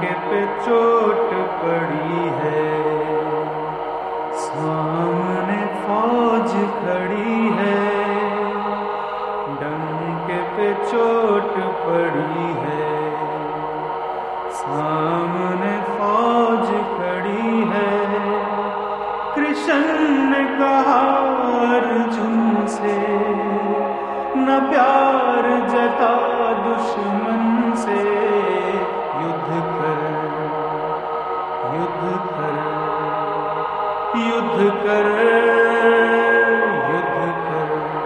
पे चोट पड़ी है, सामने फौज खड़ी है। डंके पे चोट पड़ी है, सामने फौज खड़ी है। कृष्ण ने कहा अर्जुन से, न प्यार जता दुश्मन से। युद्ध कर, युद्ध कर, युद्ध कर, युद्ध कर।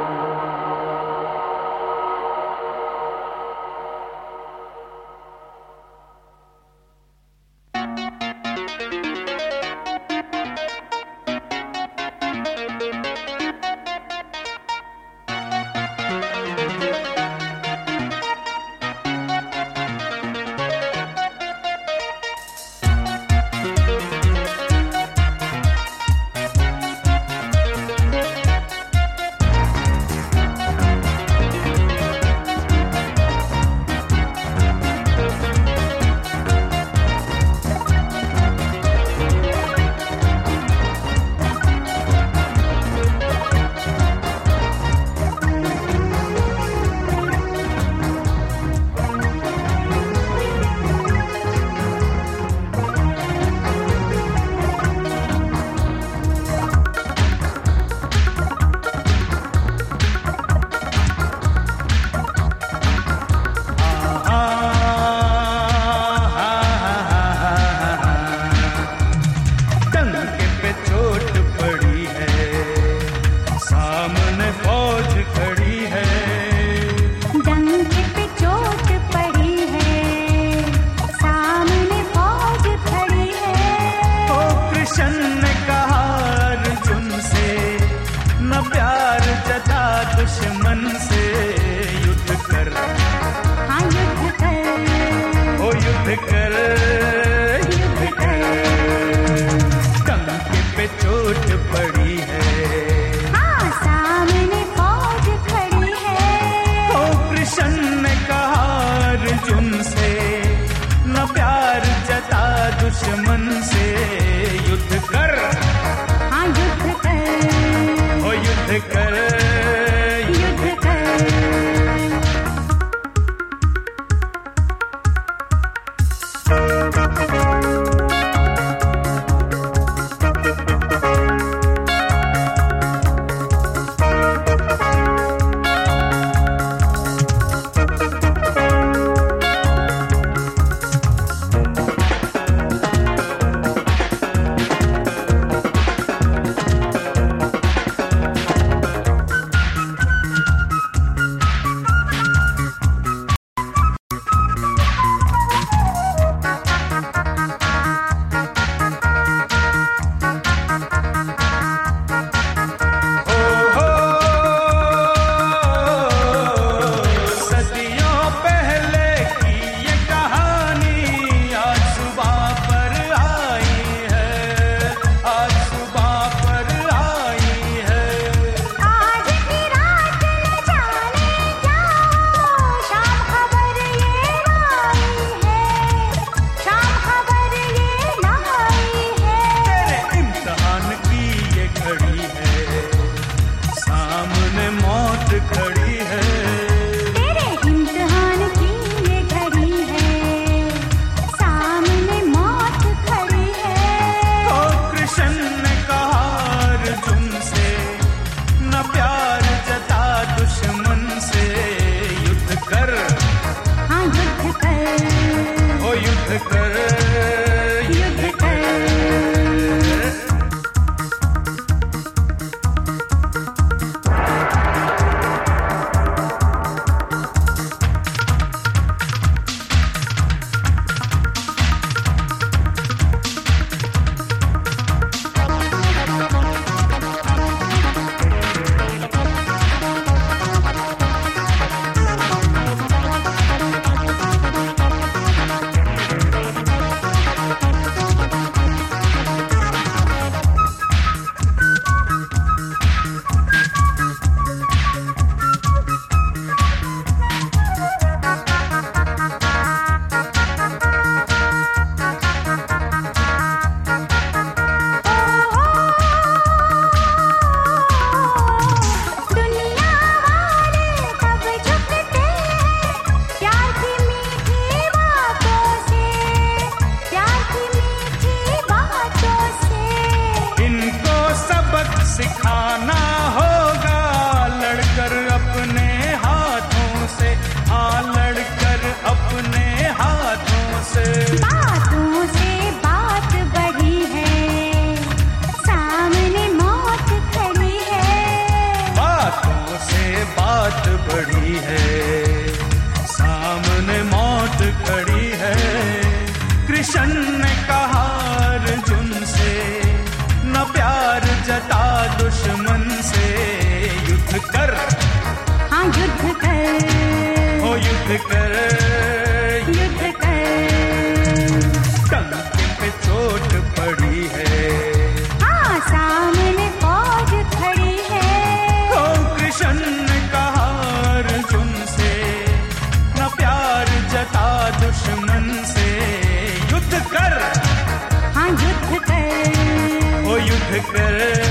दुश्मन से युद्ध कर, हाँ युद्ध कर, ओ युद्ध कर, युद्ध कर। डंके पे चोट पड़ी है, हाँ सामने फौज खड़ी है। ओ कृष्ण ने कहा अर्जुन से, न प्यार जता दुश्मन से। युद्ध कर, हाँ युद्ध कर, ओ युद्ध कर। सिखाना होगा लड़कर अपने हाथों से, हाँ लड़कर अपने हाथों से। बातों से बात बढ़ी है, सामने मौत खड़ी है। बातों से बात बढ़ी है, सामने मौत खड़ी है। कृष्ण ने कहा अर्जुन से, न प्यार जता दुश्मन से। युद्ध कर, हाँ युद्ध कर, हो युद्ध कर, युद्ध कर। टंके पे चोट पड़ी है, हाँ सामने फौज खड़ी है। हो कृष्ण ने कहा अर्जुन से, न प्यार जता दुश्मन से। युद्ध कर, हाँ युद्ध कर, हो युद्ध कर।